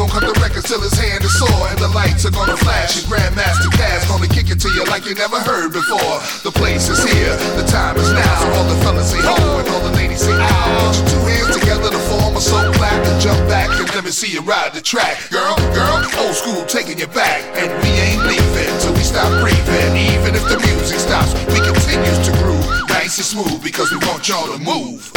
gon' cut the records till his hand is sore, and the lights are gonna flash, and Grandmaster Caz gonna kick it to you like you never heard before. The place is here, the time is now, so all the fellas say ho, and all the ladies say ow. Put your two hands together to form a soul clap, and jump back and let me see you ride the track. Girl, old school taking you back, and we ain't leaving till we stop breathing. Even if the music stops, we continue to groove, nice and smooth, because we want y'all to move.